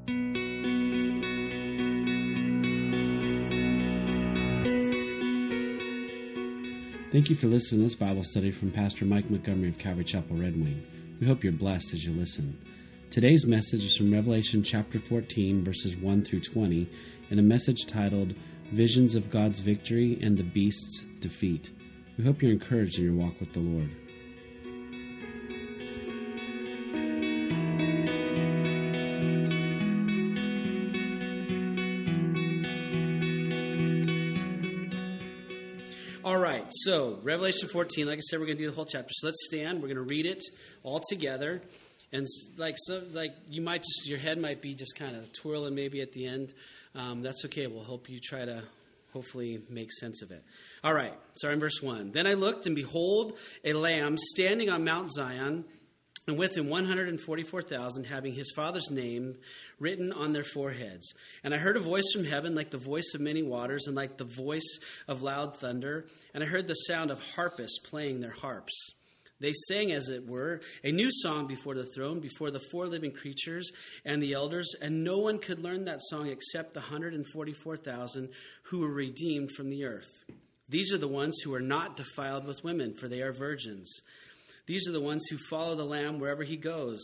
Thank you for listening to this Bible study from Pastor Mike Montgomery of Calvary Chapel, Red Wing. We hope you're blessed as you listen. Today's message is from Revelation chapter 14, verses 1 through 20, in a message titled, Visions of God's Victory and the Beast's Defeat. We hope you're encouraged in your walk with the Lord. All right, so Revelation 14, like I said, we're going to do the whole chapter. So let's stand. We're going to read it all together. And you might just, your head might be just kind of twirling maybe at the end. That's okay. We'll help you try to hopefully make sense of it. All right, starting in verse 1. Then I looked, and behold, a lamb standing on Mount Zion, and with him 144,000, having his Father's name written on their foreheads. And I heard a voice from heaven like the voice of many waters and like the voice of loud thunder. And I heard the sound of harpists playing their harps. They sang, as it were, a new song before the throne, before the four living creatures and the elders. And no one could learn that song except the 144,000 who were redeemed from the earth. These are the ones who are not defiled with women, for they are virgins. These are the ones who follow the Lamb wherever he goes.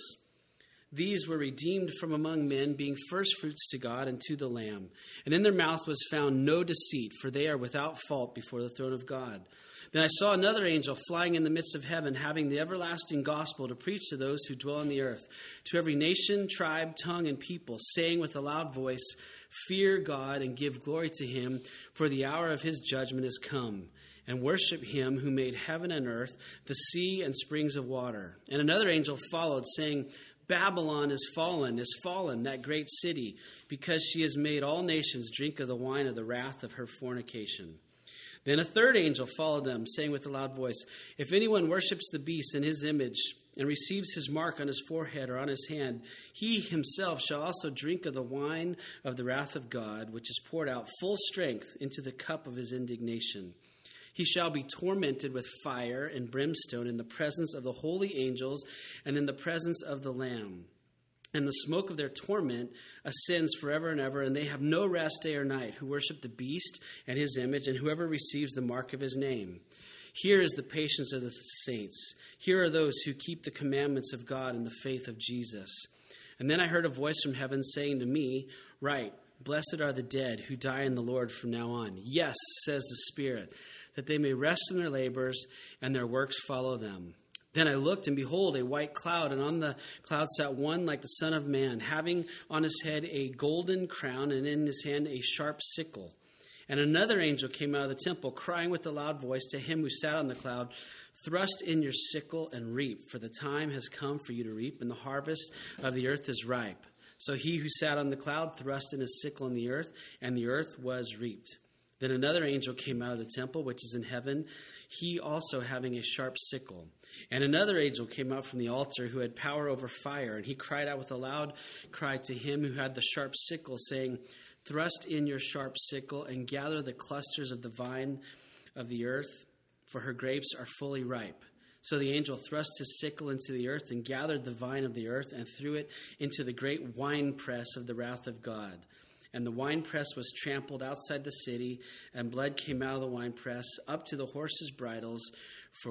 These were redeemed from among men, being firstfruits to God and to the Lamb. And in their mouth was found no deceit, for they are without fault before the throne of God. Then I saw another angel flying in the midst of heaven, having the everlasting gospel to preach to those who dwell on the earth, to every nation, tribe, tongue, and people, saying with a loud voice, Fear God and give glory to him, for the hour of his judgment is come. And worship him who made heaven and earth, the sea and springs of water. And another angel followed, saying, Babylon is fallen, that great city, because she has made all nations drink of the wine of the wrath of her fornication. Then a third angel followed them, saying with a loud voice, If anyone worships the beast in his image, and receives his mark on his forehead or on his hand, he himself shall also drink of the wine of the wrath of God, which is poured out full strength into the cup of his indignation. He shall be tormented with fire and brimstone in the presence of the holy angels and in the presence of the Lamb. And the smoke of their torment ascends forever and ever, and they have no rest day or night, who worship the beast and his image, and whoever receives the mark of his name. Here is the patience of the saints. Here are those who keep the commandments of God and the faith of Jesus. And then I heard a voice from heaven saying to me, Write, blessed are the dead who die in the Lord from now on. Yes, says the Spirit, that they may rest from their labors, and their works follow them. Then I looked, and behold, a white cloud, and on the cloud sat one like the Son of Man, having on his head a golden crown, and in his hand a sharp sickle. And another angel came out of the temple, crying with a loud voice to him who sat on the cloud, Thrust in your sickle and reap, for the time has come for you to reap, and the harvest of the earth is ripe. So he who sat on the cloud thrust in his sickle in the earth, and the earth was reaped. Then another angel came out of the temple, which is in heaven, he also having a sharp sickle. And another angel came out from the altar, who had power over fire, and he cried out with a loud cry to him who had the sharp sickle, saying, Thrust in your sharp sickle and gather the clusters of the vine of the earth, for her grapes are fully ripe. So the angel thrust his sickle into the earth and gathered the vine of the earth and threw it into the great winepress of the wrath of God. And the winepress was trampled outside the city, and blood came out of the winepress up to the horses' bridles for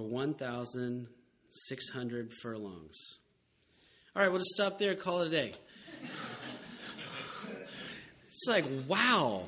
1,600 furlongs. All right, we'll just stop there and call it a day. It's like, wow.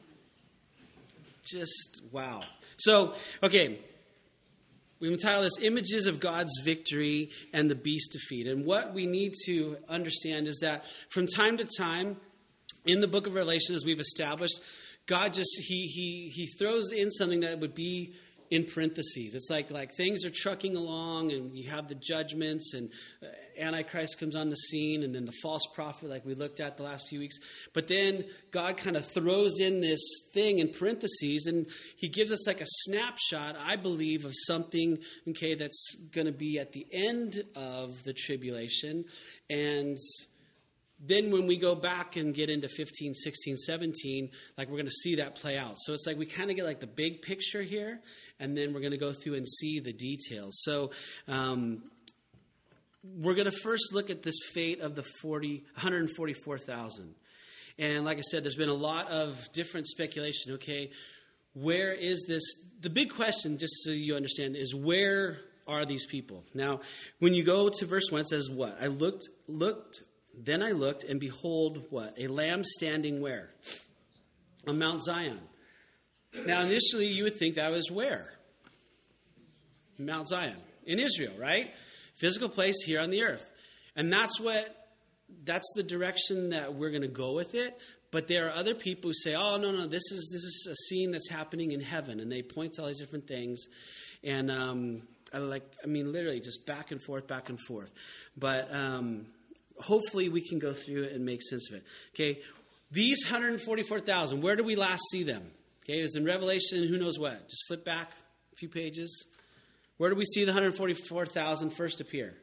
Just wow. So, okay, we've entitled this Images of God's Victory and the Beast Defeat. And what we need to understand is that from time to time, in the book of Revelation, as we've established, God just, he throws in something that would be in parentheses. It's like things are trucking along, and you have the judgments, and Antichrist comes on the scene, and then the false prophet, like we looked at the last few weeks. But then God kind of throws in this thing in parentheses, and he gives us like a snapshot, I believe, of something, okay, that's going to be at the end of the tribulation. And then when we go back and get into 15, 16, 17, like we're going to see that play out. So it's like we kind of get like the big picture here, and then we're going to go through and see the details. So we're going to first look at this fate of the 144,000. And like I said, there's been a lot of different speculation. Okay, where is this? The big question, just so you understand, is where are these people? Now, when you go to verse 1, it says what? Then I looked, and behold, what? A lamb standing where? On Mount Zion. Now, initially, you would think that was where? Mount Zion. In Israel, right? Physical place here on the earth. And that's the direction that we're going to go with it. But there are other people who say, oh, no, this is a scene that's happening in heaven. And they point to all these different things. And literally just back and forth. But hopefully we can go through it and make sense of it. Okay, these 144,000, where do we last see them? Okay, it's in Revelation, who knows what? Just flip back a few pages. Where do we see the 144,000 first appear?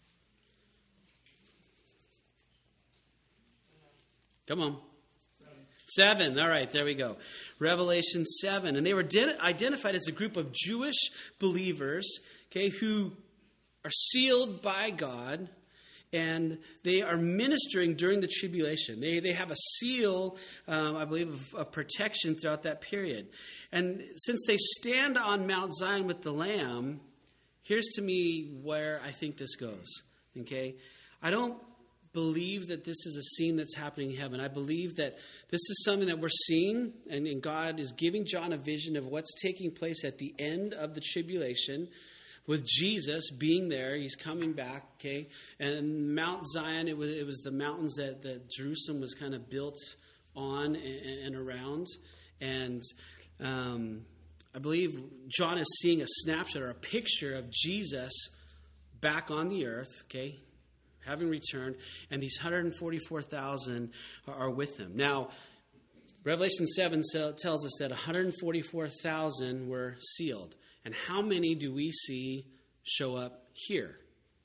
Come on. 7. All right, there we go. Revelation 7. And they were identified as a group of Jewish believers, okay, who are sealed by God, and they are ministering during the tribulation. They have a seal, I believe, of protection throughout that period. And since they stand on Mount Zion with the Lamb, here's to me where I think this goes. Okay? I don't believe that this is a scene that's happening in heaven. I believe that this is something that we're seeing, and God is giving John a vision of what's taking place at the end of the tribulation, with Jesus being there. He's coming back, okay? And Mount Zion, it was the mountains that Jerusalem was kind of built on and around. And I believe John is seeing a snapshot or a picture of Jesus back on the earth, okay, having returned, and these 144,000 are with him. Now, Revelation 7 tells us that 144,000 were sealed. And how many do we see show up here?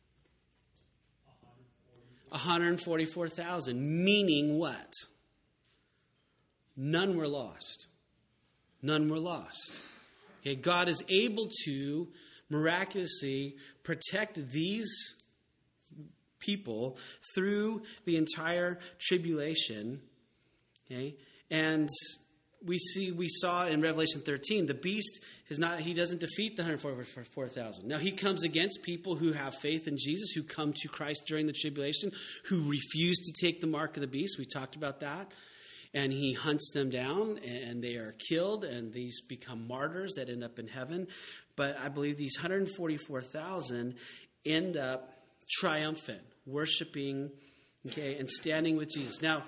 144,000. Meaning what? None were lost. None were lost. Okay, God is able to miraculously protect these people through the entire tribulation. Okay, and we saw in Revelation 13, the beast he doesn't defeat the 144,000. Now, he comes against people who have faith in Jesus, who come to Christ during the tribulation, who refuse to take the mark of the beast. We talked about that. And he hunts them down, and they are killed, and these become martyrs that end up in heaven. But I believe these 144,000 end up triumphant, worshiping, okay, and standing with Jesus. Now,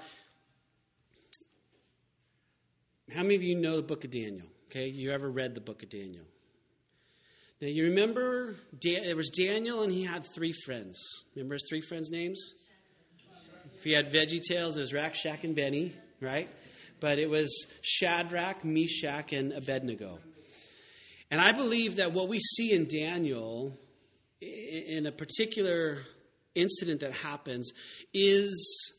how many of you know the book of Daniel? Okay, you ever read the book of Daniel? Now, you remember there was Daniel, and he had 3 friends. Remember his 3 friends' names? If he had Veggie Tales, it was Rakshak and Benny, right? But it was Shadrach, Meshach, and Abednego. And I believe that what we see in Daniel, in a particular incident that happens, is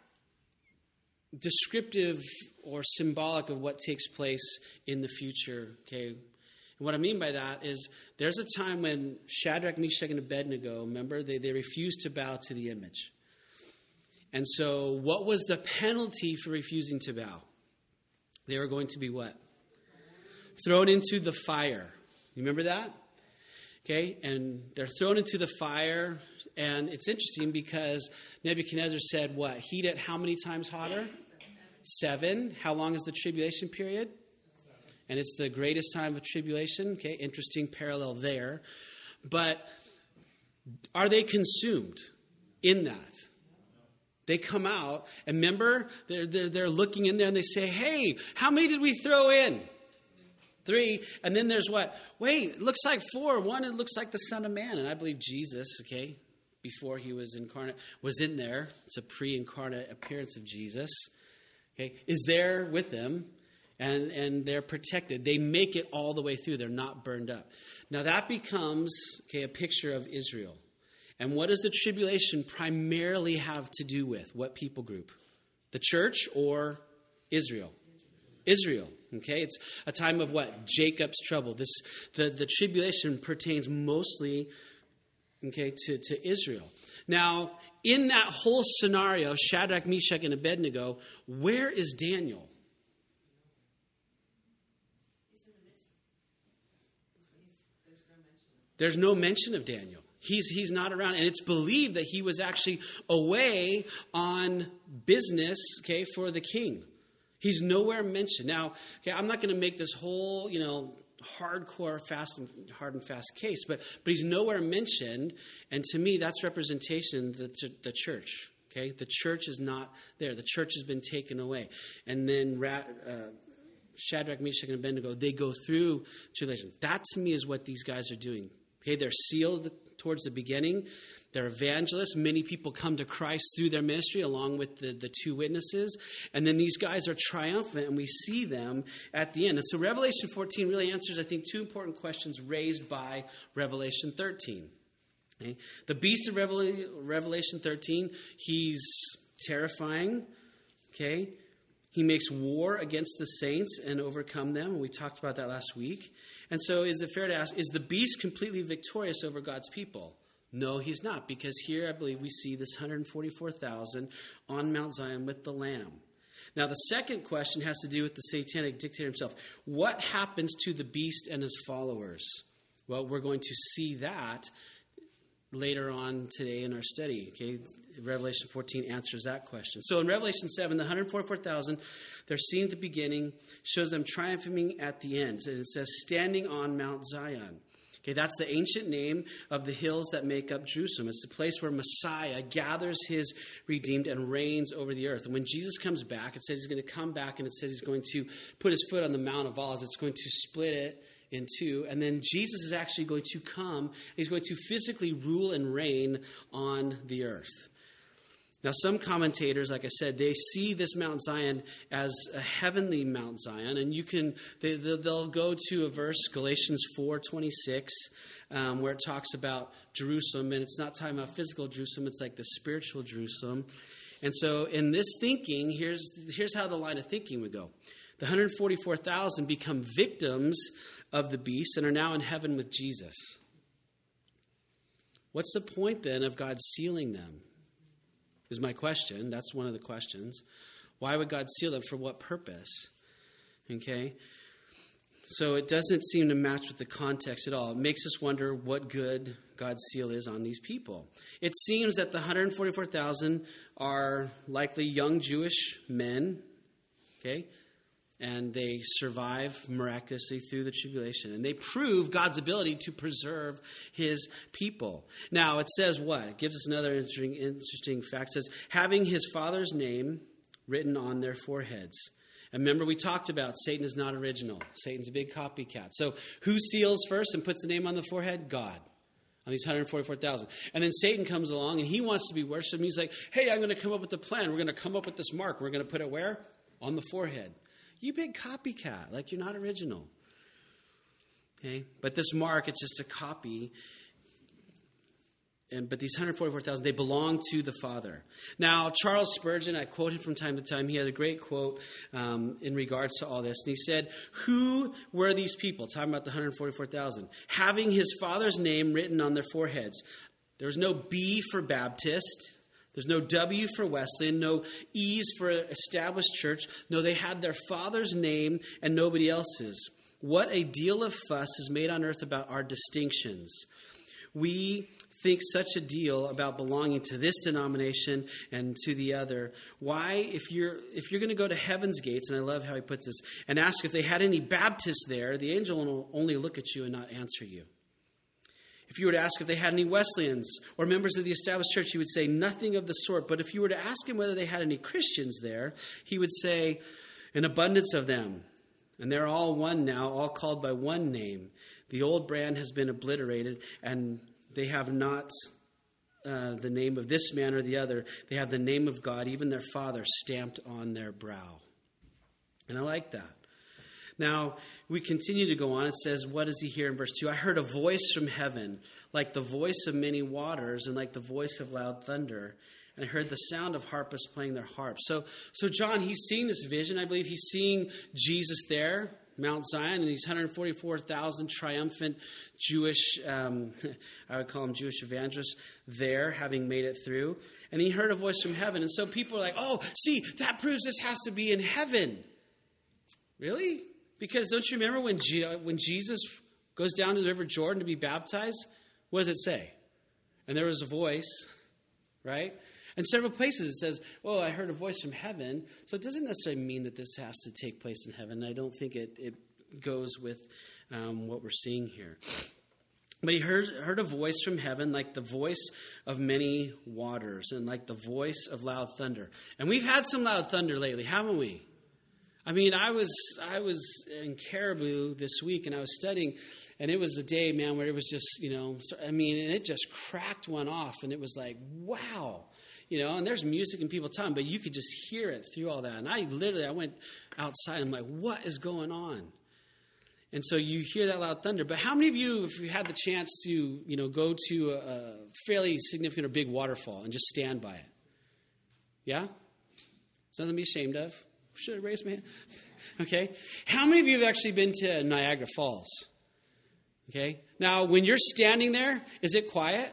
descriptive or symbolic of what takes place in the future. Okay, and what I mean by that is there's a time when Shadrach, Meshach, and Abednego, remember, they refused to bow to the image. And so what was the penalty for refusing to bow? They were going to be what? Thrown into the fire. You remember that? Okay, and they're thrown into the fire, and it's interesting because Nebuchadnezzar said what? Heat it how many times hotter? 7. How long is the tribulation period? And it's the greatest time of tribulation. Okay, interesting parallel there. But are they consumed in that? They come out, and remember, they're looking in there, and they say, hey, how many did we throw in? 3. And then there's what? Wait, it looks like 4. 1, it looks like the Son of Man. And I believe Jesus, okay, before he was incarnate, was in there. It's a pre-incarnate appearance of Jesus. Okay, is there with them, and they're protected. They make it all the way through. They're not burned up. Now that becomes, okay, a picture of Israel. And what does the tribulation primarily have to do with? What people group? The church or Israel? Israel. Okay, it's a time of what? Jacob's trouble. The tribulation pertains mostly, okay, to Israel. Now, in that whole scenario, Shadrach, Meshach, and Abednego, where is Daniel? There's no mention of Daniel. He's not around. And it's believed that he was actually away on business, okay, for the king. He's nowhere mentioned. Now, okay, I'm not going to make this whole, hardcore, hard and fast case, but he's nowhere mentioned. And to me, that's representation of the church. Okay, the church is not there. The church has been taken away. And then Shadrach, Meshach, and Abednego, they go through tribulation. That to me is what these guys are doing. Okay, they're sealed towards the beginning. They're evangelists. Many people come to Christ through their ministry along with the two witnesses. And then these guys are triumphant, and we see them at the end. And so Revelation 14 really answers, I think, two important questions raised by Revelation 13. Okay? The beast of Revelation 13, he's terrifying. Okay? He makes war against the saints and overcome them. And we talked about that last week. And so is it fair to ask, is the beast completely victorious over God's people? No, he's not, because here I believe we see this 144,000 on Mount Zion with the Lamb. Now, the second question has to do with the satanic dictator himself. What happens to the beast and his followers? Well, we're going to see that later on today in our study. Okay, Revelation 14 answers that question. So in Revelation 7, the 144,000, they're seen at the beginning, shows them triumphing at the end. And it says, standing on Mount Zion. Okay, that's the ancient name of the hills that make up Jerusalem. It's the place where Messiah gathers his redeemed and reigns over the earth. And when Jesus comes back, it says he's going to come back, and it says he's going to put his foot on the Mount of Olives. It's going to split it in two. And then Jesus is actually going to come. He's going to physically rule and reign on the earth. Now, some commentators, like I said, they see this Mount Zion as a heavenly Mount Zion, and they'll go to a verse, Galatians 4:26, where it talks about Jerusalem, and it's not talking about physical Jerusalem; it's like the spiritual Jerusalem. And so, in this thinking, here's how the line of thinking would go: the 144,000 become victims of the beast and are now in heaven with Jesus. What's the point then of God sealing them? Is my question. That's one of the questions. Why would God seal them? For what purpose? Okay. So it doesn't seem to match with the context at all. It makes us wonder what good God's seal is on these people. It seems that the 144,000 are likely young Jewish men. Okay. And they survive miraculously through the tribulation. And they prove God's ability to preserve his people. Now, it says what? It gives us another interesting fact. It says, having his Father's name written on their foreheads. And remember, we talked about Satan is not original. Satan's a big copycat. So who seals first and puts the name on the forehead? God. On these 144,000. And then Satan comes along and he wants to be worshipped. He's like, hey, I'm going to come up with a plan. We're going to come up with this mark. We're going to put it where? On the forehead. You big copycat, like you're not original. Okay? But this mark, it's just a copy. But these 144,000, they belong to the Father. Now, Charles Spurgeon, I quote him from time to time. He had a great quote in regards to all this. And he said, who were these people? Talking about the 144,000. Having his Father's name written on their foreheads. There was no B for Baptist. There's no W for Wesleyan, no E's for established church. No, they had their Father's name and nobody else's. What a deal of fuss is made on earth about our distinctions. We think such a deal about belonging to this denomination and to the other. Why, if you're going to go to heaven's gates, and I love how he puts this, and ask if they had any Baptists there, the angel will only look at you and not answer you. If you were to ask if they had any Wesleyans or members of the established church, he would say nothing of the sort. But if you were to ask him whether they had any Christians there, he would say an abundance of them. And they're all one now, all called by one name. The old brand has been obliterated, and they have not the name of this man or the other. They have the name of God, even their Father, stamped on their brow. And I like that. Now, we continue to go on. It says, what does he hear in verse 2? I heard a voice from heaven, like the voice of many waters and like the voice of loud thunder. And I heard the sound of harpists playing their harps. So John, he's seeing this vision. I believe he's seeing Jesus there, Mount Zion, and these 144,000 triumphant Jewish, I would call them Jewish evangelists there, having made it through. And he heard a voice from heaven. And so people are like, oh, see, that proves this has to be in heaven. Really? Because don't you remember when Jesus goes down to the River Jordan to be baptized? What does it say? And there was a voice, right? In several places it says, oh, I heard a voice from heaven. So it doesn't necessarily mean that this has to take place in heaven. I don't think it goes with what we're seeing here. But he heard a voice from heaven like the voice of many waters and like the voice of loud thunder. And we've had some loud thunder lately, haven't we? I mean, I was in Caribou this week, and I was studying, and it was a day, man, where it was just, and it just cracked one off, and it was like, wow. And there's music and people talking, but you could just hear it through all that. And I went outside, and I'm like, what is going on? And so you hear that loud thunder. But how many of you, if you had the chance to, go to a fairly significant or big waterfall and just stand by it? Yeah? It's nothing to be ashamed of. Should have raised my hand. Okay. How many of you have actually been to Niagara Falls? Okay. Now, when you're standing there, is it quiet?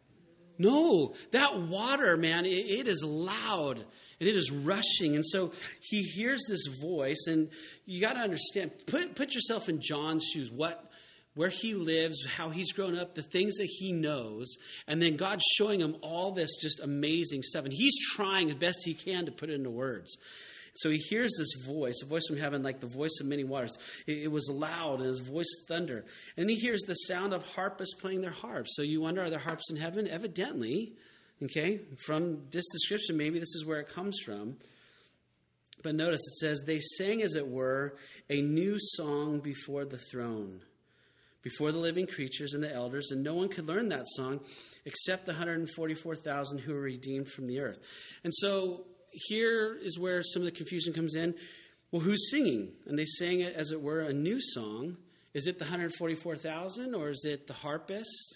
No. That water, man, it is loud and it is rushing. And so he hears this voice, and you got to understand, put yourself in John's shoes, where he lives, how he's grown up, the things that he knows, and then God's showing him all this just amazing stuff. And he's trying as best he can to put it into words. So he hears this voice, a voice from heaven like the voice of many waters. It was loud, and his voice thunder. And he hears the sound of harpists playing their harps. So you wonder, are there harps in heaven? Evidently, okay, from this description, maybe this is where it comes from. But notice it says, they sang, as it were, a new song before the throne, before the living creatures and the elders, and no one could learn that song except the 144,000 who were redeemed from the earth. And so here is where some of the confusion comes in. Well, who's singing? And they sang it, as it were, a new song. Is it the 144,000, or is it the harpist?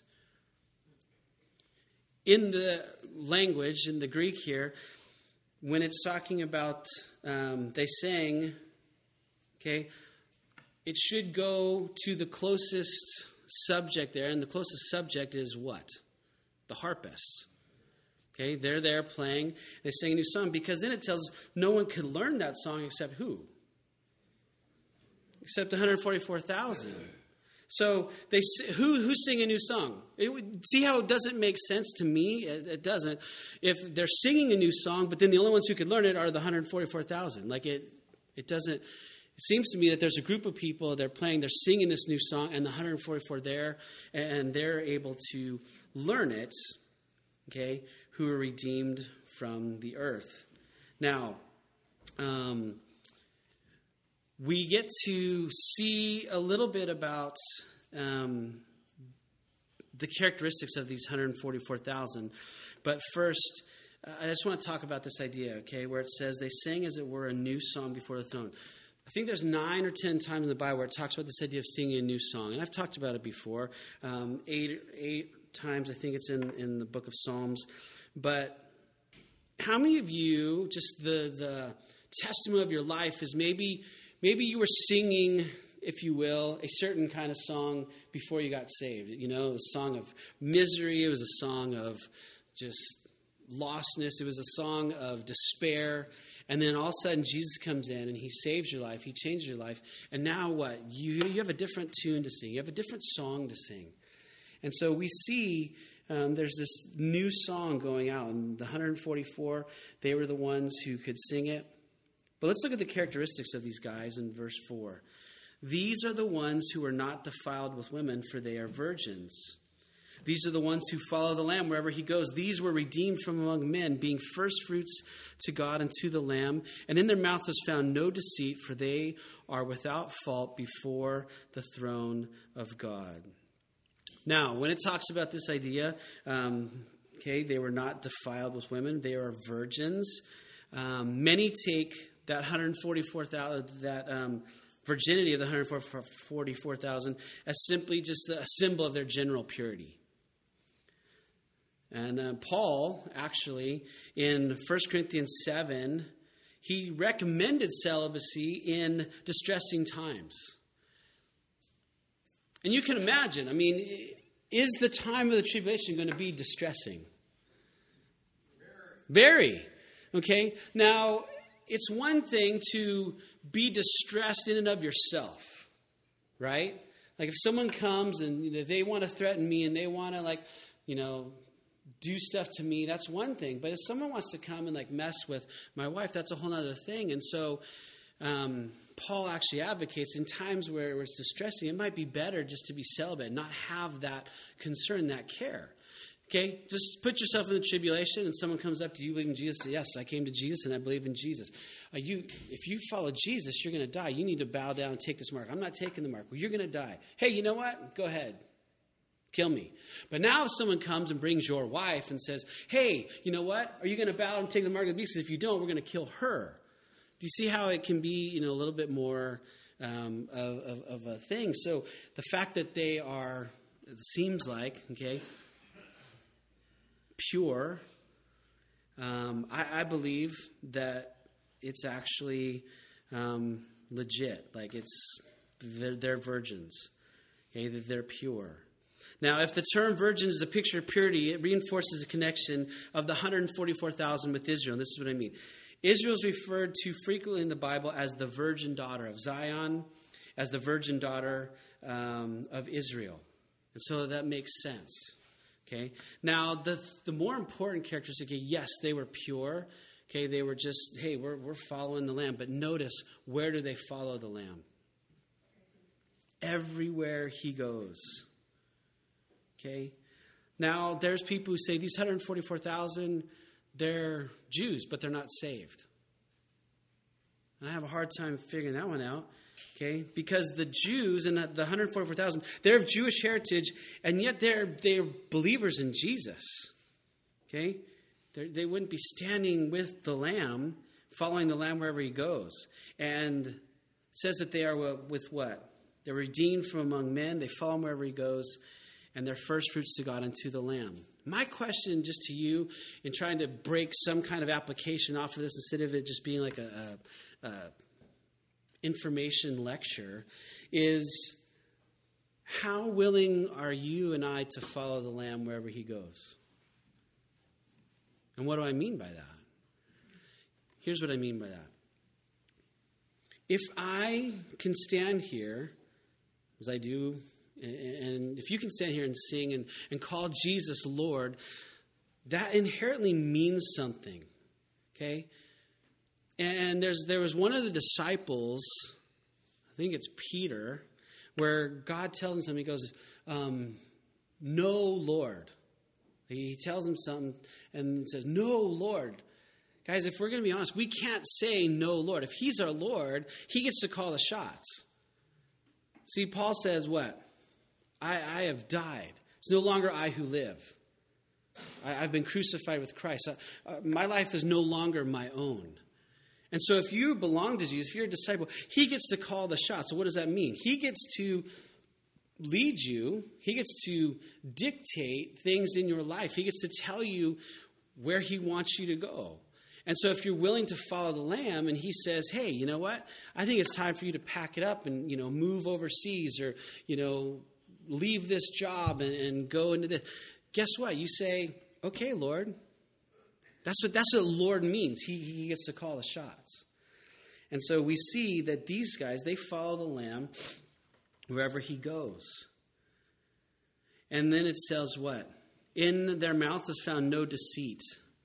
In the language, in the Greek here, when it's talking about they sang, okay, it should go to the closest subject there, and the closest subject is what? The harpists. Okay, they're there playing. They sing a new song, because then it tells us no one could learn that song except who? Except 144,000. So who's singing a new song? See how it doesn't make sense to me? It doesn't. If they're singing a new song, but then the only ones who could learn it are the 144,000. Like it doesn't. It seems to me that there's a group of people, they're singing this new song, and the 144 there, and they're able to learn it, okay, who are redeemed from the earth. Now, we get to see a little bit about the characteristics of these 144,000. But first, I just want to talk about this idea, okay, where it says, they sang, as it were, a new song before the throne. I think there's 9 or 10 times in the Bible where it talks about this idea of singing a new song. And I've talked about it before. 8 times, I think it's in the book of Psalms. But how many of you, just the testimony of your life is maybe you were singing, if you will, a certain kind of song before you got saved. It was a song of misery. It was a song of just lostness. It was a song of despair. And then all of a sudden, Jesus comes in and he saves your life. He changes your life. And now what? You have a different tune to sing. You have a different song to sing. And so we see there's this new song going out. And the 144, they were the ones who could sing it. But let's look at the characteristics of these guys in verse 4. These are the ones who are not defiled with women, for they are virgins. These are the ones who follow the Lamb wherever he goes. These were redeemed from among men, being first fruits to God and to the Lamb. And in their mouth was found no deceit, for they are without fault before the throne of God. Now, when it talks about this idea, they were not defiled with women. They are virgins. Many take that 144,000, that virginity of the 144,000 as simply just a symbol of their general purity. And Paul, actually, in 1 Corinthians 7, he recommended celibacy in distressing times. And you can imagine, I mean, is the time of the tribulation going to be distressing? Very. Okay? Now, it's one thing to be distressed in and of yourself, right? Like if someone comes and they want to threaten me and they want to do stuff to me, that's one thing. But if someone wants to come and mess with my wife, that's a whole other thing. And so Paul actually advocates in times where it's distressing, it might be better just to be celibate and not have that concern, that care. Okay, just put yourself in the tribulation and someone comes up to you, believe in Jesus. Yes, I came to Jesus and I believe in Jesus. If you follow Jesus, you're going to die. You need to bow down and take this mark. I'm not taking the mark. Well, you're going to die. Hey, you know what? Go ahead. Kill me. But now if someone comes and brings your wife and says, hey, you know what? Are you going to bow and take the mark of the beast? Because if you don't, we're going to kill her. Do you see how it can be, a little bit more of a thing? So the fact that they are, it seems like, okay, pure, I believe that it's actually legit. Like they're virgins. Okay, that they're pure. Now, if the term virgin is a picture of purity, it reinforces the connection of the 144,000 with Israel. And this is what I mean. Israel is referred to frequently in the Bible as the virgin daughter of Zion, as the virgin daughter of Israel. And so that makes sense. Okay. Now, the more important characteristic, yes, they were pure. Okay, they were just, hey, we're following the Lamb. But notice, where do they follow the Lamb? Everywhere he goes. Okay. Now, there's people who say these 144,000, they're Jews, but they're not saved. And I have a hard time figuring that one out. Okay, because the Jews and the 144,000, they're of Jewish heritage, and yet they're believers in Jesus. Okay, they wouldn't be standing with the Lamb, following the Lamb wherever he goes. And it says that they are with what? They're redeemed from among men. They follow him wherever he goes, and they're first fruits to God and to the Lamb. My question just to you, in trying to break some kind of application off of this, instead of it just being like a information lecture, is how willing are you and I to follow the Lamb wherever he goes? And what do I mean by that? Here's what I mean by that. If I can stand here, as I do, and if you can stand here and sing and call Jesus Lord, that inherently means something. Okay? And there was one of the disciples, I think it's Peter, where God tells him something. He goes, no, Lord. He tells him something and says, no, Lord. Guys, if we're going to be honest, we can't say no, Lord. If he's our Lord, he gets to call the shots. See, Paul says what? I have died. It's no longer I who live. I've been crucified with Christ. My life is no longer my own. And so if you belong to Jesus, if you're a disciple, he gets to call the shots. So what does that mean? He gets to lead you. He gets to dictate things in your life. He gets to tell you where he wants you to go. And so if you're willing to follow the Lamb and he says, hey, you know what? I think it's time for you to pack it up and, move overseas or, leave this job and go into this. Guess what? You say, okay, Lord. That's what Lord means. He gets to call the shots. And so we see that these guys, they follow the Lamb wherever he goes. And then it says what? In their mouth is found no deceit.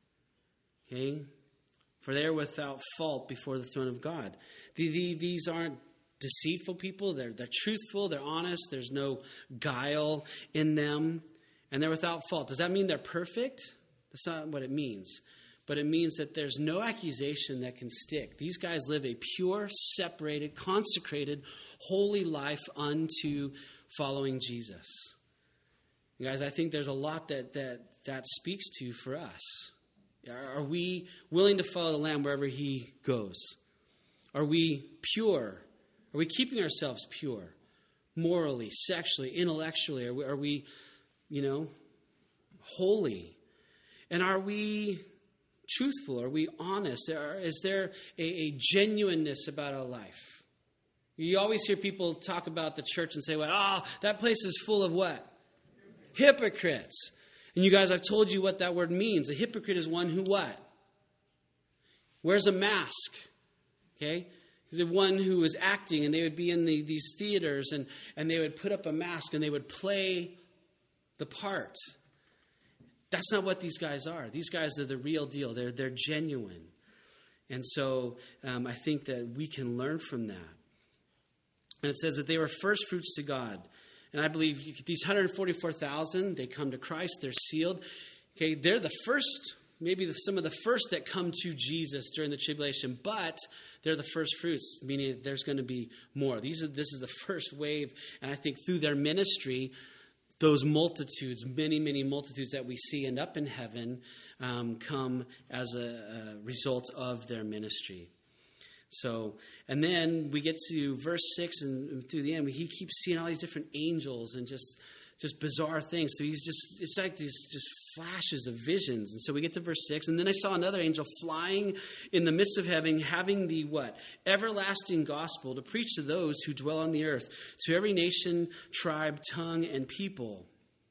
Okay? For they are without fault before the throne of God. These aren't deceitful people. They're truthful. They're honest. There's no guile in them. And they're without fault. Does that mean they're perfect? That's not what it means. But it means that there's no accusation that can stick. These guys live a pure, separated, consecrated, holy life unto following Jesus. You guys, I think there's a lot that speaks to for us. Are we willing to follow the Lamb wherever he goes? Are we pure? Are we keeping ourselves pure? Morally, sexually, intellectually? Are we holy? And are we truthful? Are we honest? Is there a genuineness about our life? You always hear people talk about the church and say, well, that place is full of what? Hypocrites. And you guys, I've told you what that word means. A hypocrite is one who what? Wears a mask. Okay? The one who is acting, and they would be in these theaters, and they would put up a mask, and they would play the part. That's not what these guys are. These guys are the real deal. They're genuine. And so I think that we can learn from that. And it says that they were first fruits to God. And I believe these 144,000, they come to Christ. They're sealed. Okay, they're the first, maybe some of the first that come to Jesus during the tribulation. But they're the first fruits, meaning there's going to be more. This is the first wave. And I think through their ministry, those multitudes, many, many multitudes that we see end up in heaven come as a result of their ministry. So, and then we get to verse 6 and through the end, he keeps seeing all these different angels and just bizarre things. So it's like these just flashes of visions. And so we get to verse 6, and then I saw another angel flying in the midst of heaven, having the what? Everlasting gospel to preach to those who dwell on the earth, to every nation, tribe, tongue, and people.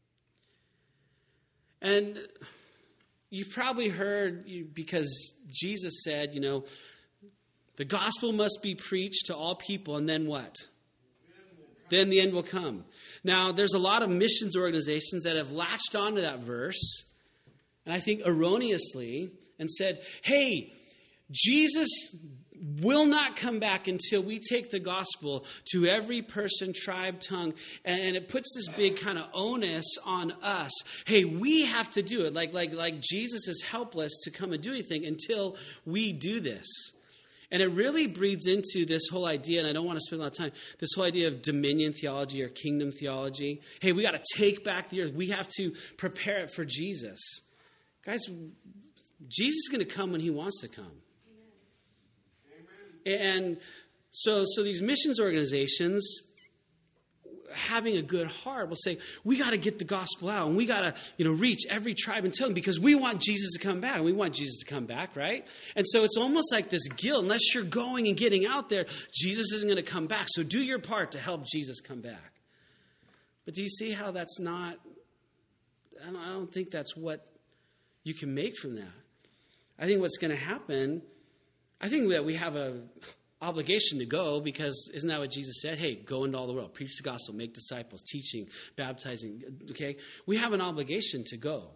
And you've probably heard, because Jesus said, the gospel must be preached to all people, and then what? Then the end will come. Now, there's a lot of missions organizations that have latched onto that verse, and I think erroneously, and said, hey, Jesus will not come back until we take the gospel to every person, tribe, tongue, and it puts this big kind of onus on us. Hey, we have to do it. Like Jesus is helpless to come and do anything until we do this. And it really breeds into this whole idea, and I don't want to spend a lot of time, this whole idea of dominion theology or kingdom theology. Hey, we got to take back the earth. We have to prepare it for Jesus. Guys, Jesus is going to come when he wants to come. Amen. And so these missions organizations, having a good heart, will say, we got to get the gospel out, and we got to, reach every tribe and tongue because we want Jesus to come back. And we want Jesus to come back, right? And so it's almost like this guilt. Unless you're going and getting out there, Jesus isn't going to come back. So do your part to help Jesus come back. But do you see how that's not, I don't think that's what you can make from that. I think what's going to happen, I think that we have a obligation to go, because isn't that what Jesus said? Hey, go into all the world, preach the gospel, make disciples, teaching, baptizing. Okay, we have an obligation to go,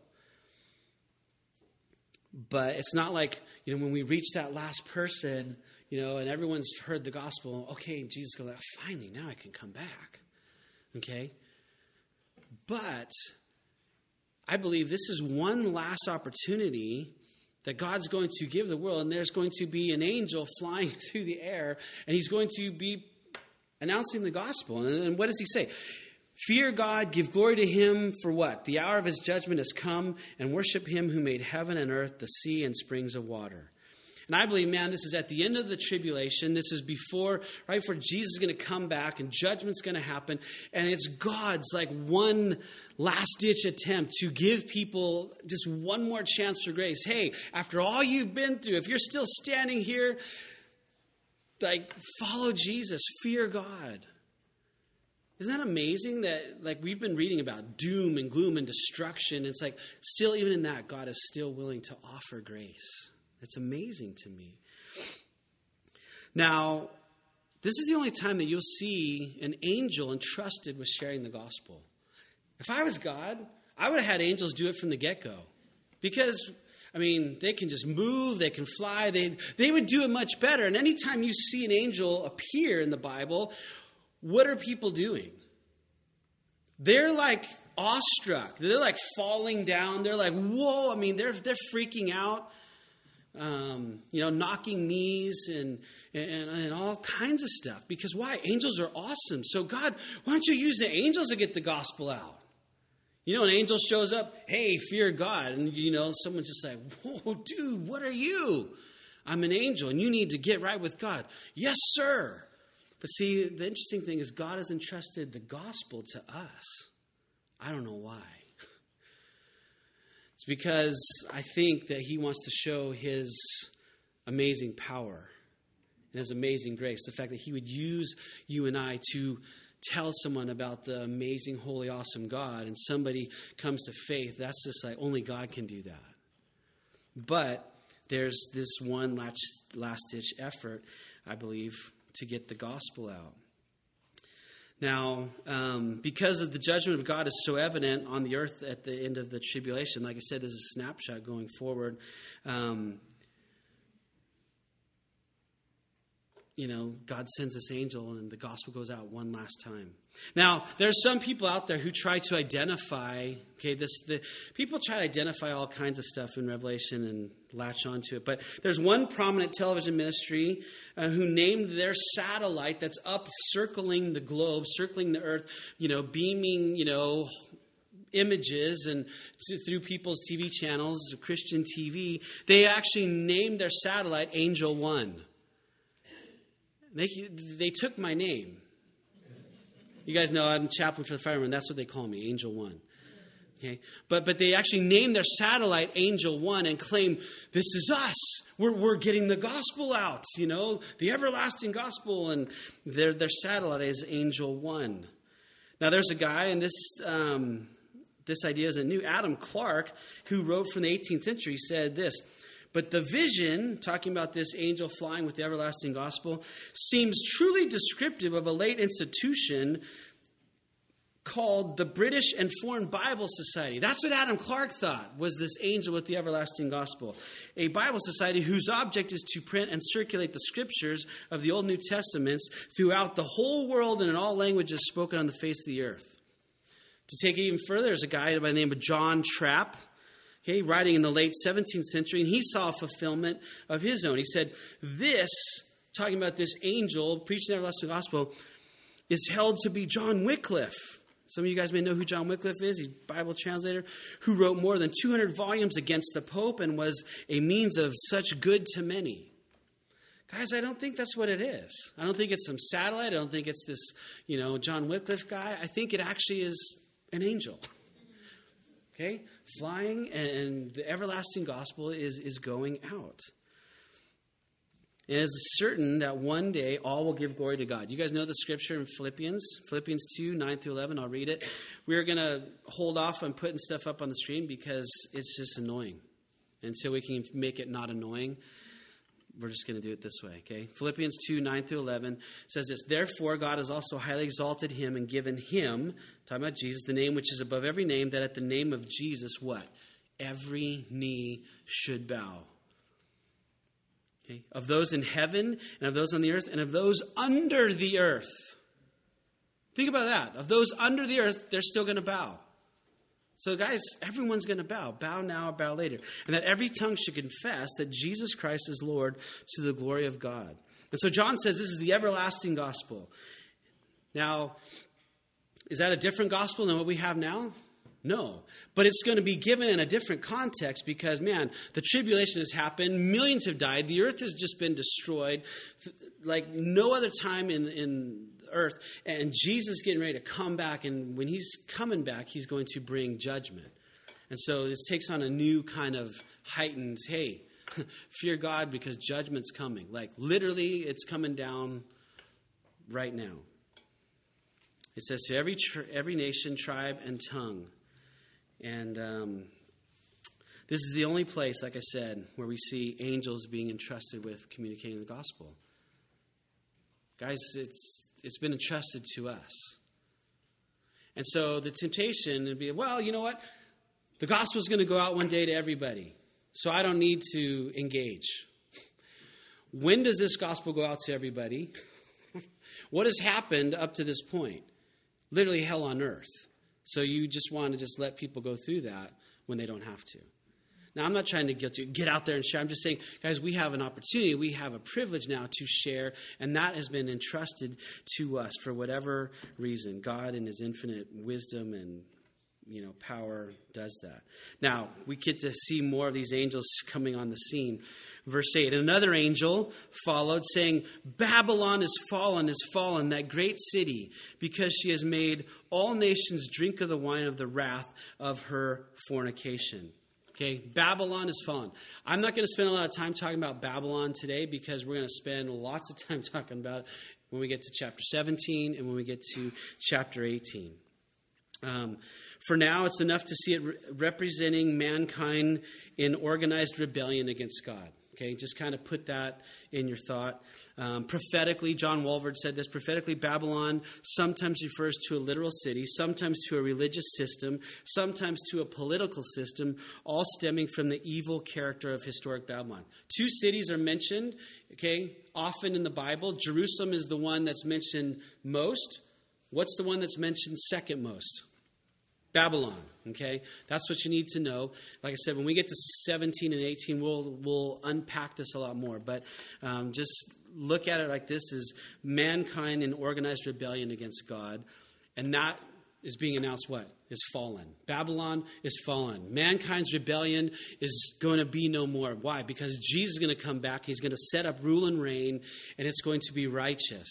but it's not like when we reach that last person, and everyone's heard the gospel. Okay, Jesus goes, finally, now I can come back. Okay, but I believe this is one last opportunity that God's going to give the world, and there's going to be an angel flying through the air, and he's going to be announcing the gospel. And what does he say? Fear God, give glory to him for what? The hour of his judgment has come, and worship him who made heaven and earth, the sea and springs of water. And I believe, this is at the end of the tribulation. This is before Jesus is going to come back and judgment's going to happen. And it's God's one last-ditch attempt to give people just one more chance for grace. Hey, after all you've been through, if you're still standing here, follow Jesus, fear God. Isn't that amazing that we've been reading about doom and gloom and destruction? It's still, even in that, God is still willing to offer grace. It's amazing to me. Now, this is the only time that you'll see an angel entrusted with sharing the gospel. If I was God, I would have had angels do it from the get-go. Because, they can just move, they can fly, they would do it much better. And anytime you see an angel appear in the Bible, what are people doing? They're awestruck. They're falling down. They're whoa. They're freaking out. Knocking knees and all kinds of stuff. Because why? Angels are awesome. So God, why don't you use the angels to get the gospel out? An angel shows up, hey, fear God. And, someone's just like, whoa, dude, what are you? I'm an angel, and you need to get right with God. Yes, sir. But see, the interesting thing is God has entrusted the gospel to us. I don't know why. It's because I think that he wants to show his amazing power and his amazing grace. The fact that he would use you and I to tell someone about the amazing, holy, awesome God, and somebody comes to faith. That's just like only God can do that. But there's this one last-ditch effort, I believe, to get the gospel out. Now, because of the judgment of God is so evident on the earth at the end of the tribulation, like I said, there's a snapshot going forward. God sends this angel and the gospel goes out one last time. Now, there's some people out there who try to identify, people try to identify all kinds of stuff in Revelation and latch onto it. But there's one prominent television ministry who named their satellite that's up circling the globe, circling the earth, beaming, images and through people's TV channels, Christian TV. They actually named their satellite Angel One. They took my name. You guys know I'm chaplain for the firemen. That's what they call me, Angel One. Okay, but they actually named their satellite Angel One and claim this is us. We're getting the gospel out. The everlasting gospel, and their satellite is Angel One. Now there's a guy, and this idea isn't new. Adam Clarke, who wrote from the 18th century, said this. But the vision, talking about this angel flying with the everlasting gospel, seems truly descriptive of a late institution called the British and Foreign Bible Society. That's what Adam Clarke thought was this angel with the everlasting gospel. A Bible society whose object is to print and circulate the scriptures of the Old and New Testaments throughout the whole world and in all languages spoken on the face of the earth. To take it even further, there's a guy by the name of John Trapp, writing in the late 17th century, and he saw a fulfillment of his own. He said, this, talking about this angel preaching the everlasting gospel, is held to be John Wycliffe. Some of you guys may know who John Wycliffe is. He's a Bible translator who wrote more than 200 volumes against the Pope and was a means of such good to many. Guys, I don't think that's what it is. I don't think it's some satellite. I don't think it's this, John Wycliffe guy. I think it actually is an angel. Flying, and the everlasting gospel is going out. It is certain that one day all will give glory to God. You guys know the scripture in Philippians 2, 9 through 11. I'll read it. We're going to hold off on putting stuff up on the screen because it's just annoying. Until we can make it not annoying, we're just going to do it this way, okay? Philippians 2, 9 through 11 says this, therefore God has also highly exalted him and given him, talking about Jesus, the name which is above every name, that at the name of Jesus, what? Every knee should bow. Okay? Of those in heaven, and of those on the earth, and of those under the earth. Think about that. Of those under the earth, they're still going to bow. So guys, everyone's going to bow. Bow now or bow later. And that every tongue should confess that Jesus Christ is Lord to the glory of God. And so John says this is the everlasting gospel. Now, is that a different gospel than what we have now? No. But it's going to be given in a different context because, the tribulation has happened. Millions have died. The earth has just been destroyed like no other time in earth, and Jesus is getting ready to come back, and when he's coming back, he's going to bring judgment. And so this takes on a new kind of heightened, fear God because judgment's coming. Like literally it's coming down right now. It says to every nation, tribe, and tongue. And this is the only place, like I said, where we see angels being entrusted with communicating the gospel. Guys, it's been entrusted to us. And so the temptation would be, well, you know what? The gospel is going to go out one day to everybody, so I don't need to engage. When does this gospel go out to everybody? What has happened up to this point? Literally hell on earth. So you just want to just let people go through that when they don't have to. Now, I'm not trying to get out there and share. I'm just saying, guys, we have an opportunity. We have a privilege now to share, and that has been entrusted to us for whatever reason. God in his infinite wisdom and power does that. Now, we get to see more of these angels coming on the scene. Verse 8, another angel followed, saying, Babylon is fallen, that great city, because she has made all nations drink of the wine of the wrath of her fornication. Okay, Babylon is fallen. I'm not going to spend a lot of time talking about Babylon today because we're going to spend lots of time talking about it when we get to chapter 17 and when we get to chapter 18. For now, it's enough to see it representing mankind in organized rebellion against God. Okay, just kind of put that in your thought. Prophetically, John Walvoord said this, prophetically, Babylon sometimes refers to a literal city, sometimes to a religious system, sometimes to a political system, all stemming from the evil character of historic Babylon. Two cities are mentioned, okay, often in the Bible. Jerusalem is the one that's mentioned most. What's the one that's mentioned second most? Babylon, okay? That's what you need to know. Like I said, when we get to 17 and 18, we'll unpack this a lot more. But just look at it like this is mankind in organized rebellion against God. And that is being announced what? Is fallen. Babylon is fallen. Mankind's rebellion is going to be no more. Why? Because Jesus is going to come back. He's going to set up rule and reign, and it's going to be righteous.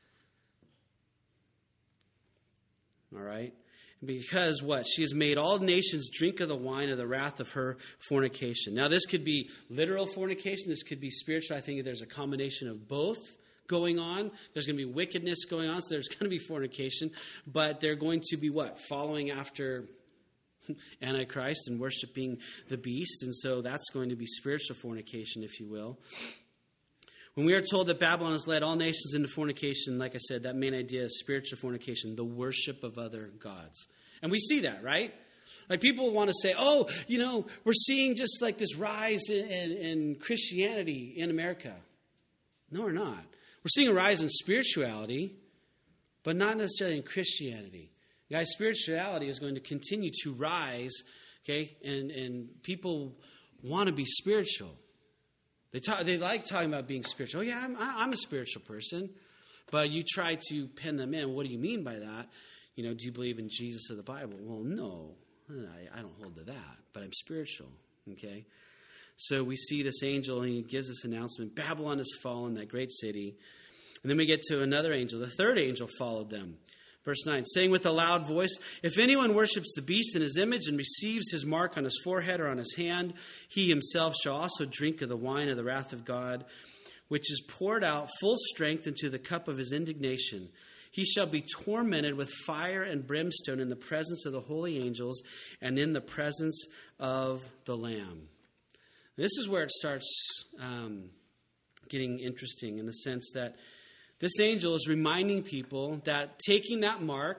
All right? Because what? She has made all nations drink of the wine of the wrath of her fornication. Now, this could be literal fornication. This could be spiritual. I think there's a combination of both going on. There's going to be wickedness going on, so there's going to be fornication. But they're going to be what? Following after Antichrist and worshiping the beast. And so that's going to be spiritual fornication, if you will. When we are told that Babylon has led all nations into fornication, like I said, that main idea is spiritual fornication, the worship of other gods. And we see that, right? Like people want to say, oh, we're seeing just like this rise in Christianity in America. No, we're not. We're seeing a rise in spirituality, but not necessarily in Christianity. Guys, spirituality is going to continue to rise, okay? And people want to be spiritual. They like talking about being spiritual. Oh, yeah, I'm a spiritual person. But you try to pin them in. What do you mean by that? Do you believe in Jesus or the Bible? Well, no, I don't hold to that. But I'm spiritual, okay? So we see this angel, and he gives this announcement. Babylon has fallen, that great city. And then we get to another angel. The third angel followed them. Verse 9, saying with a loud voice, if anyone worships the beast in his image and receives his mark on his forehead or on his hand, he himself shall also drink of the wine of the wrath of God, which is poured out full strength into the cup of his indignation. He shall be tormented with fire and brimstone in the presence of the holy angels and in the presence of the Lamb. This is where it starts getting interesting in the sense that this angel is reminding people that taking that mark,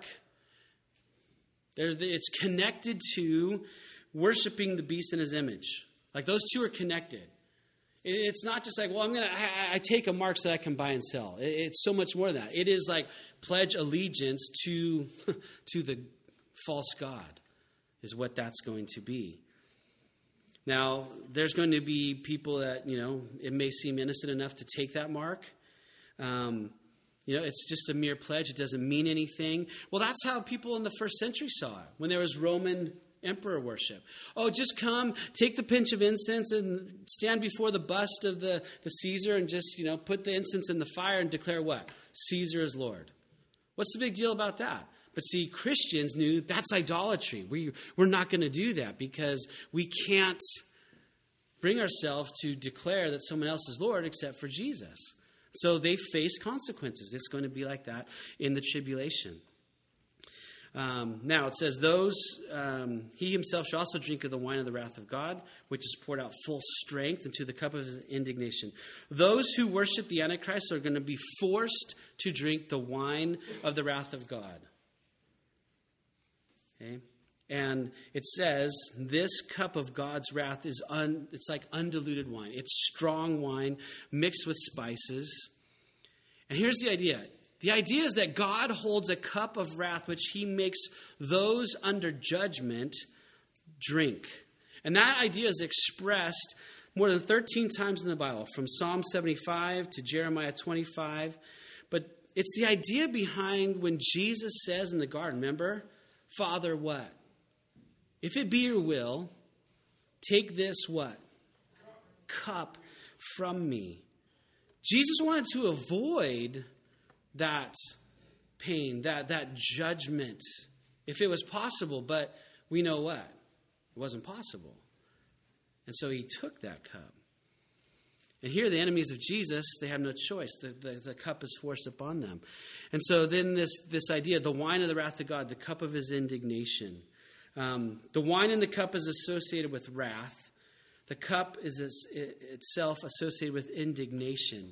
it's connected to worshiping the beast in his image. Like those two are connected. It's not just like, well, I take a mark so that I can buy and sell. It's so much more than that. It is like pledge allegiance to the false god is what that's going to be. Now, there's going to be people that, it may seem innocent enough to take that mark. It's just a mere pledge. It doesn't mean anything. Well, that's how people in the first century saw it when there was Roman emperor worship. Oh, just come, take the pinch of incense and stand before the bust of the Caesar and just, put the incense in the fire and declare what? Caesar is Lord. What's the big deal about that? But see, Christians knew that's idolatry. We're not going to do that because we can't bring ourselves to declare that someone else is Lord except for Jesus. So they face consequences. It's going to be like that in the tribulation. Now it says, he himself shall also drink of the wine of the wrath of God, which is poured out full strength into the cup of his indignation. Those who worship the Antichrist are going to be forced to drink the wine of the wrath of God. Okay? And it says this cup of God's wrath is it's like undiluted wine. It's strong wine mixed with spices. And here's the idea. The idea is that God holds a cup of wrath which he makes those under judgment drink. And that idea is expressed more than 13 times in the Bible, from Psalm 75 to Jeremiah 25. But it's the idea behind when Jesus says in the garden, remember, Father, what? If it be your will, take this what? Cup from me. Jesus wanted to avoid that pain, that judgment, if it was possible. But we know what? It wasn't possible. And so he took that cup. And here the enemies of Jesus, they have no choice. The cup is forced upon them. And so then this idea, the wine of the wrath of God, the cup of his indignation. The wine in the cup is associated with wrath. The cup is itself associated with indignation.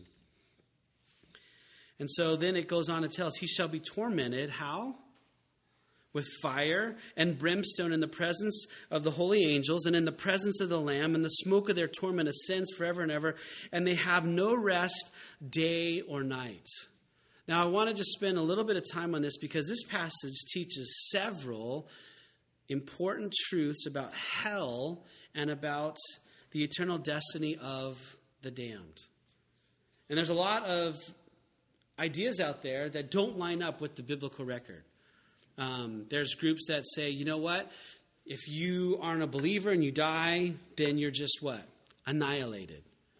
And so then it goes on to tell us, he shall be tormented. How? With fire and brimstone in the presence of the holy angels and in the presence of the Lamb, and the smoke of their torment ascends forever and ever, and they have no rest day or night. Now, I want to just spend a little bit of time on this because this passage teaches several important truths about hell and about the eternal destiny of the damned. And there's a lot of ideas out there that don't line up with the biblical record. There's groups that say, you know what? If you aren't a believer and you die, then you're just what? Annihilated.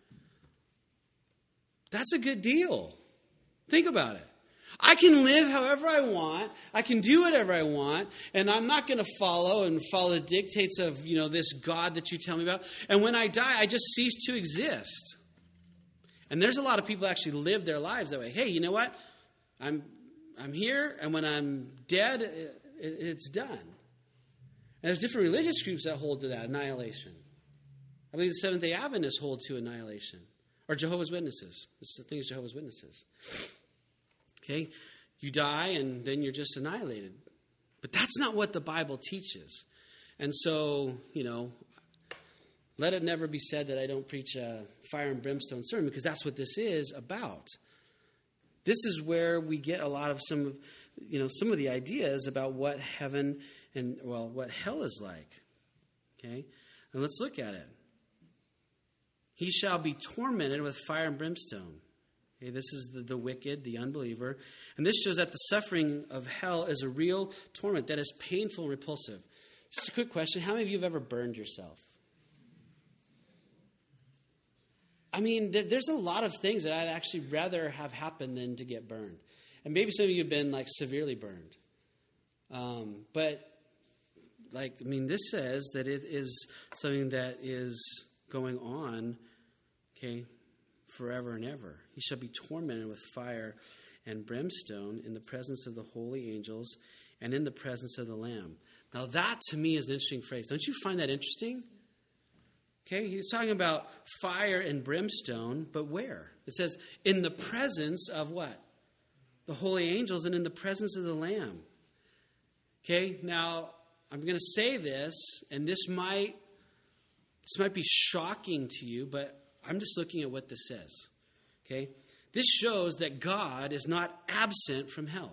That's a good deal. Think about it. I can live however I want. I can do whatever I want. And I'm not going to follow the dictates of, this God that you tell me about. And when I die, I just cease to exist. And there's a lot of people that actually live their lives that way. Hey, you know what? I'm here, and when I'm dead, it's done. And there's different religious groups that hold to that, annihilation. I believe the Seventh-day Adventists hold to annihilation. Or Jehovah's Witnesses. It's the thing is Jehovah's Witnesses. Okay? You die, and then you're just annihilated. But that's not what the Bible teaches. And so, let it never be said that I don't preach a fire and brimstone sermon, because that's what this is about. This is where we get a lot of some of the ideas about what heaven and, what hell is like. Okay? And let's look at it. He shall be tormented with fire and brimstone. Okay, this is the wicked, the unbeliever. And this shows that the suffering of hell is a real torment that is painful and repulsive. Just a quick question. How many of you have ever burned yourself? I mean, there's a lot of things that I'd actually rather have happen than to get burned. And maybe some of you have been, severely burned. This says that it is something that is going on, okay, forever and ever. He shall be tormented with fire and brimstone in the presence of the holy angels and in the presence of the Lamb. Now, that, to me, is an interesting phrase. Don't you find that interesting? Okay, he's talking about fire and brimstone, but where? It says, in the presence of what? The holy angels and in the presence of the Lamb. Okay, now, I'm going to say this, and this might be shocking to you, but I'm just looking at what this says. Okay, this shows that God is not absent from hell.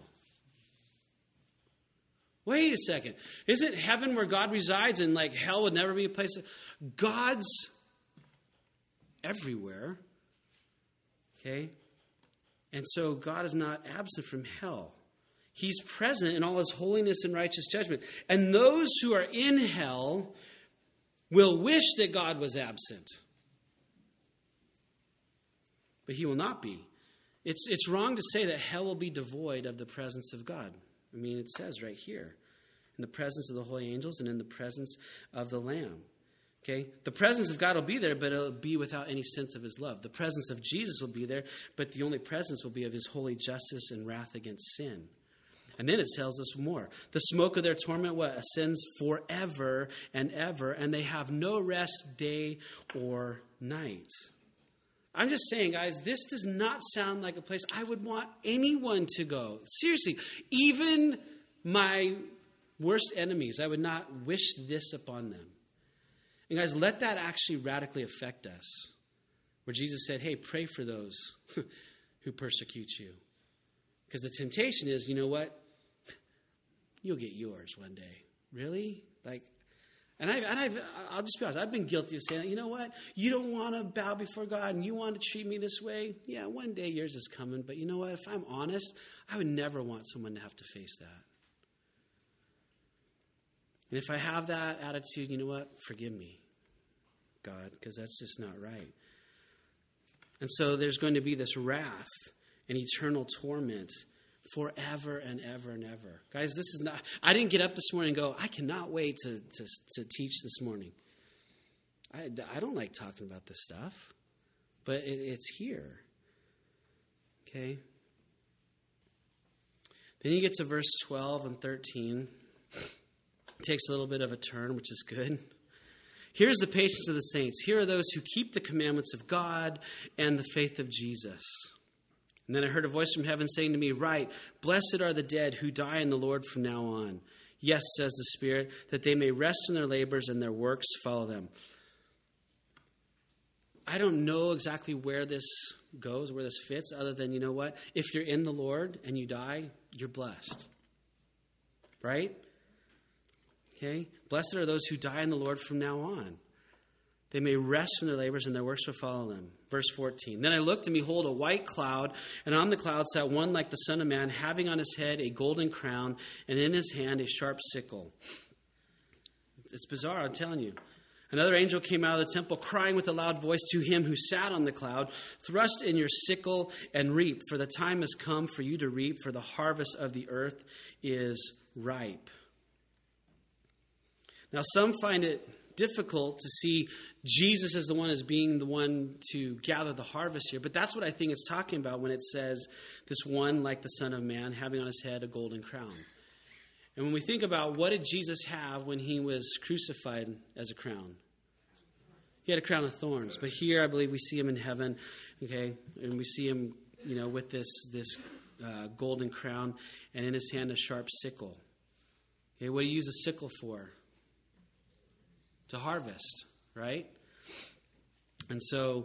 Wait a second. Isn't heaven where God resides and hell would never be a place? God's everywhere. Okay? And so God is not absent from hell. He's present in all his holiness and righteous judgment. And those who are in hell will wish that God was absent. But he will not be. It's wrong to say that hell will be devoid of the presence of God. I mean, it says right here, in the presence of the holy angels and in the presence of the Lamb. Okay? The presence of God will be there, but it'll be without any sense of his love. The presence of Jesus will be there, but the only presence will be of his holy justice and wrath against sin. And then it tells us more. The smoke of their torment, what? Ascends forever and ever, and they have no rest day or night. I'm just saying, guys, this does not sound like a place I would want anyone to go. Seriously, even my worst enemies, I would not wish this upon them. And guys, let that actually radically affect us. Where Jesus said, hey, pray for those who persecute you. Because the temptation is, you know what? You'll get yours one day. Really? I'll just be honest, I've been guilty of saying, you know what? You don't want to bow before God and you want to treat me this way? Yeah, one day yours is coming. But you know what? If I'm honest, I would never want someone to have to face that. And if I have that attitude, you know what? Forgive me, God, because that's just not right. And so there's going to be this wrath and eternal torment forever and ever and ever. Guys, this is not, I didn't get up this morning and go, I cannot wait to teach this morning. I don't like talking about this stuff, but it's here. Okay? Then you get to verse 12 and 13. It takes a little bit of a turn, which is good. Here's the patience of the saints. Here are those who keep the commandments of God and the faith of Jesus. And then I heard a voice from heaven saying to me, "Write, blessed are the dead who die in the Lord from now on. Yes, says the Spirit, that they may rest from their labors and their works follow them." I don't know exactly where this goes, where this fits, other than, you know what? If you're in the Lord and you die, you're blessed. Right? Okay? Blessed are those who die in the Lord from now on. They may rest from their labors and their works will follow them. Verse 14. Then I looked and behold a white cloud, and on the cloud sat one like the Son of Man, having on his head a golden crown, and in his hand a sharp sickle. It's bizarre, I'm telling you. Another angel came out of the temple, crying with a loud voice to him who sat on the cloud, "Thrust in your sickle and reap, for the time has come for you to reap, for the harvest of the earth is ripe." Now, some find it difficult to see Jesus as the one as being the one to gather the harvest here, but that's what I think it's talking about when it says this one like the Son of Man, having on his head a golden crown. And when we think about what did Jesus have when he was crucified as a crown? He had a crown of thorns. But here I believe we see him in heaven, okay? And we see him, with this golden crown, and in his hand a sharp sickle. Okay, what do you use a sickle for? To harvest, right? And so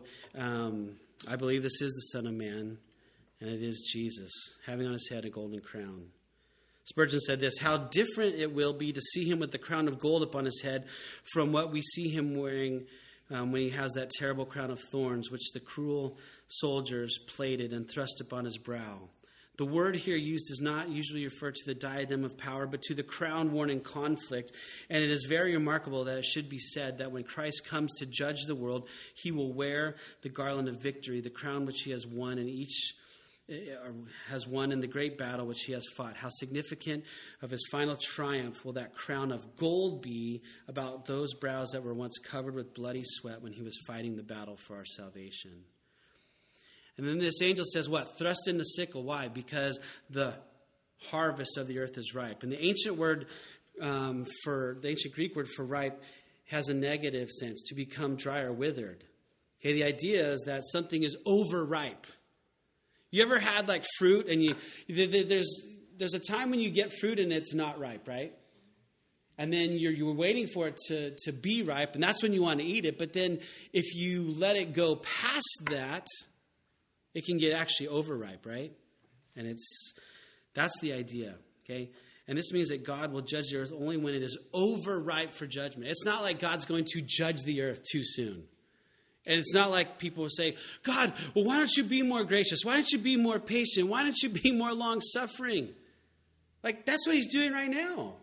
I believe this is the Son of Man, and it is Jesus, having on his head a golden crown. Spurgeon said this, "How different it will be to see him with the crown of gold upon his head from what we see him wearing when he has that terrible crown of thorns, which the cruel soldiers plaited and thrust upon his brow." The word here used does not usually refer to the diadem of power, but to the crown worn in conflict. And it is very remarkable that it should be said that when Christ comes to judge the world, he will wear the garland of victory, the crown which he has won, and each has won in the great battle which he has fought. How significant of his final triumph will that crown of gold be about those brows that were once covered with bloody sweat when he was fighting the battle for our salvation. And then this angel says what? Thrust in the sickle. Why? Because the harvest of the earth is ripe. And the ancient word the ancient Greek word for ripe has a negative sense, to become dry or withered. Okay, the idea is that something is overripe. You ever had like fruit and there's a time when you get fruit and it's not ripe, right? And then you're waiting for it to be ripe, and that's when you want to eat it. But then if you let it go past that, it can get actually overripe, right? And that's the idea, okay? And this means that God will judge the earth only when it is overripe for judgment. It's not like God's going to judge the earth too soon. And it's not like people will say, "God, well, why don't you be more gracious? Why don't you be more patient? Why don't you be more long-suffering?" Like, that's what he's doing right now.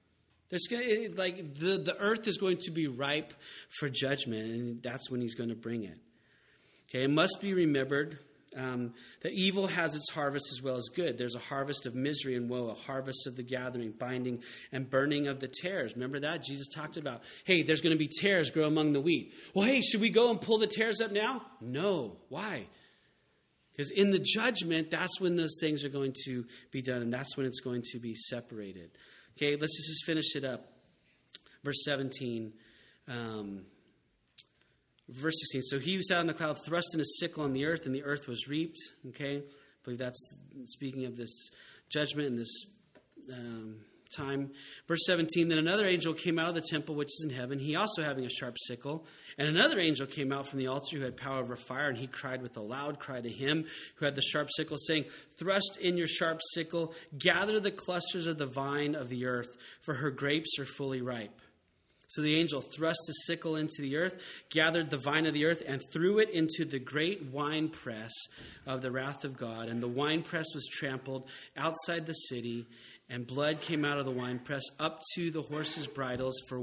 The earth is going to be ripe for judgment, and that's when he's going to bring it. Okay, it must be remembered that evil has its harvest as well as good. There's a harvest of misery and woe, a harvest of the gathering, binding, and burning of the tares. Remember that? Jesus talked about, hey, there's going to be tares grow among the wheat. Well, hey, should we go and pull the tares up now? No. Why? Because in the judgment, that's when those things are going to be done, and that's when it's going to be separated. Okay, let's just finish it up. Verse 17. Verse 16, so he who sat on the cloud thrust in his sickle on the earth, and the earth was reaped. Okay, I believe that's speaking of this judgment and this time. Verse 17, then another angel came out of the temple which is in heaven, he also having a sharp sickle. And another angel came out from the altar who had power over fire, and he cried with a loud cry to him who had the sharp sickle, saying, thrust in your sharp sickle, gather the clusters of the vine of the earth, for her grapes are fully ripe. So the angel thrust his sickle into the earth, gathered the vine of the earth, and threw it into the great winepress of the wrath of God. And the winepress was trampled outside the city, and blood came out of the winepress up to the horses' bridles for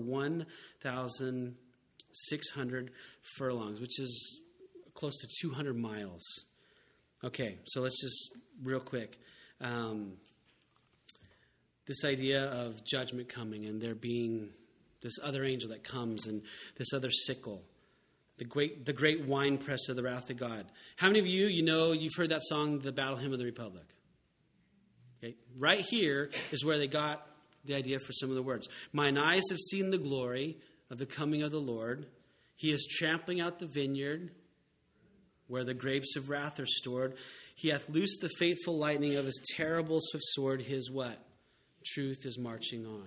1,600 furlongs, which is close to 200 miles. Okay, so let's just real quick. This idea of judgment coming and there being this other angel that comes and this other sickle. The great winepress of the wrath of God. How many of you've heard that song, The Battle Hymn of the Republic? Okay. Right here is where they got the idea for some of the words. Mine eyes have seen the glory of the coming of the Lord. He is trampling out the vineyard where the grapes of wrath are stored. He hath loosed the fateful lightning of his terrible swift sword. His what? Truth is marching on.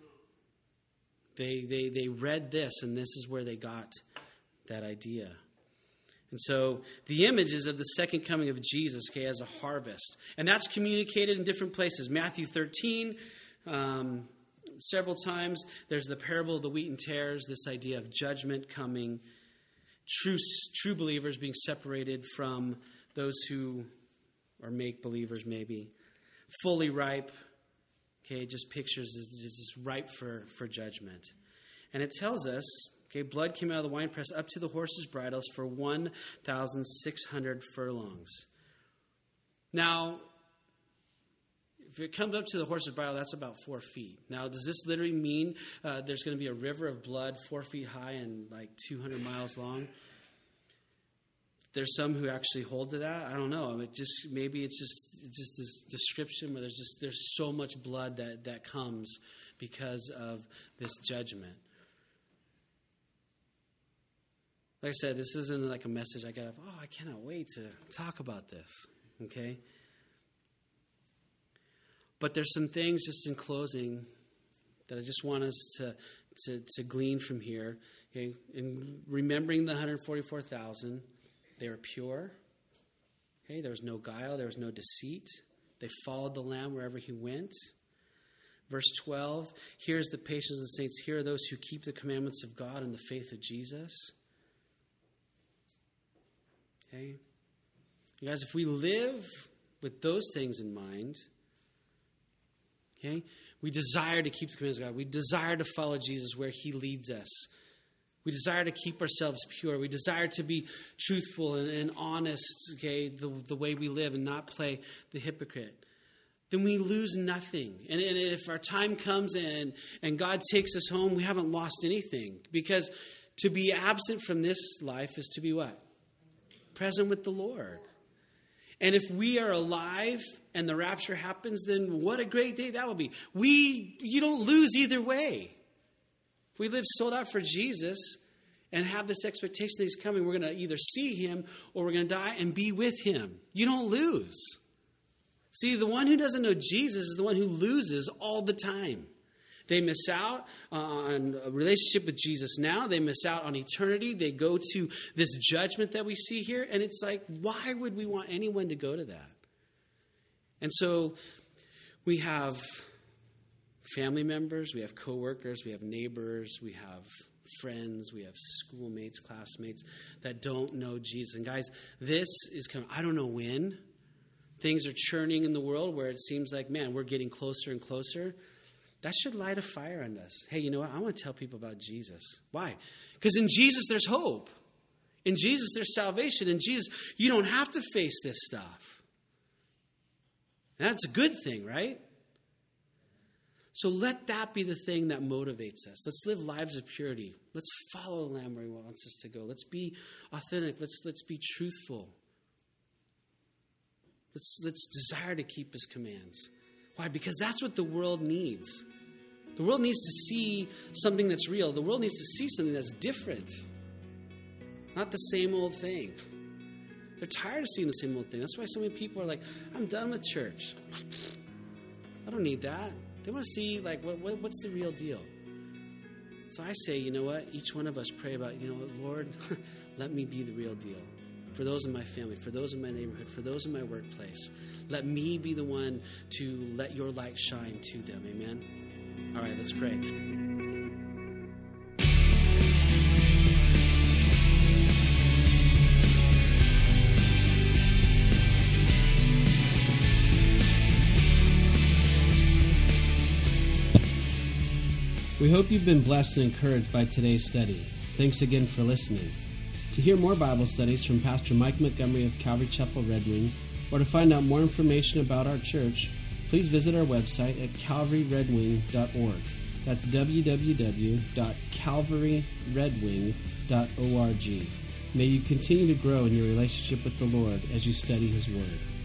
They read this, and this is where they got that idea. And so the image is of the second coming of Jesus, okay, as a harvest. And that's communicated in different places. Matthew 13, several times. There's the parable of the wheat and tares, this idea of judgment coming. True believers being separated from those who are make believers, maybe. Fully ripe, okay, just pictures is just ripe for judgment. And it tells us, okay, blood came out of the winepress up to the horses' bridles for 1,600 furlongs. Now, if it comes up to the horse's bridle, that's about 4 feet. Now, does this literally mean there's going to be a river of blood 4 feet high and like 200 miles long? There's some who actually hold to that. I don't know. I mean, maybe it's just this description where there's so much blood that comes because of this judgment. Like I said, this isn't like a message I got. I cannot wait to talk about this. Okay. But there's some things just in closing that I just want us to glean from here. Okay, in remembering the 144,000, they were pure. Okay, there was no guile, there was no deceit. They followed the Lamb wherever he went. Verse 12, here's the patience of the saints. Here are those who keep the commandments of God and the faith of Jesus. Okay, you guys, if we live with those things in mind, okay, we desire to keep the commandments of God. We desire to follow Jesus where he leads us. We desire to keep ourselves pure. We desire to be truthful and honest, okay, the way we live and not play the hypocrite. Then we lose nothing. And if our time comes and God takes us home, we haven't lost anything. Because to be absent from this life is to be what? Present with the Lord. And if we are alive and the rapture happens, then what a great day that will be. You don't lose either way. If we live sold out for Jesus and have this expectation that he's coming, we're going to either see him or we're going to die and be with him. You don't lose. See, the one who doesn't know Jesus is the one who loses all the time. They miss out on a relationship with Jesus now. They miss out on eternity. They go to this judgment that we see here. And it's like, why would we want anyone to go to that? And so we have family members, we have coworkers, we have neighbors, we have friends, we have schoolmates, classmates that don't know Jesus. And guys, this is coming. I don't know when. Things are churning in the world where it seems like, man, we're getting closer and closer. That should light a fire on us. Hey, you know what? I want to tell people about Jesus. Why? Because in Jesus, there's hope. In Jesus, there's salvation. In Jesus, you don't have to face this stuff. And that's a good thing, right? So let that be the thing that motivates us. Let's live lives of purity. Let's follow the Lamb where he wants us to go. Let's be authentic. Let's be truthful. Let's desire to keep his commands. Why? Because that's what the world needs. The world needs to see something that's real. The world needs to see something that's different. Not the same old thing. They're tired of seeing the same old thing. That's why so many people are like, I'm done with church. I don't need that. They want to see, like, what's the real deal? So I say, you know what? Each one of us pray about, you know what, Lord, let me be the real deal. For those in my family, for those in my neighborhood, for those in my workplace. Let me be the one to let your light shine to them. Amen? All right, let's pray. We hope you've been blessed and encouraged by today's study. Thanks again for listening. To hear more Bible studies from Pastor Mike Montgomery of Calvary Chapel Red Wing, or to find out more information about our church, please visit our website at calvaryredwing.org. That's www.calvaryredwing.org. May you continue to grow in your relationship with the Lord as you study His Word.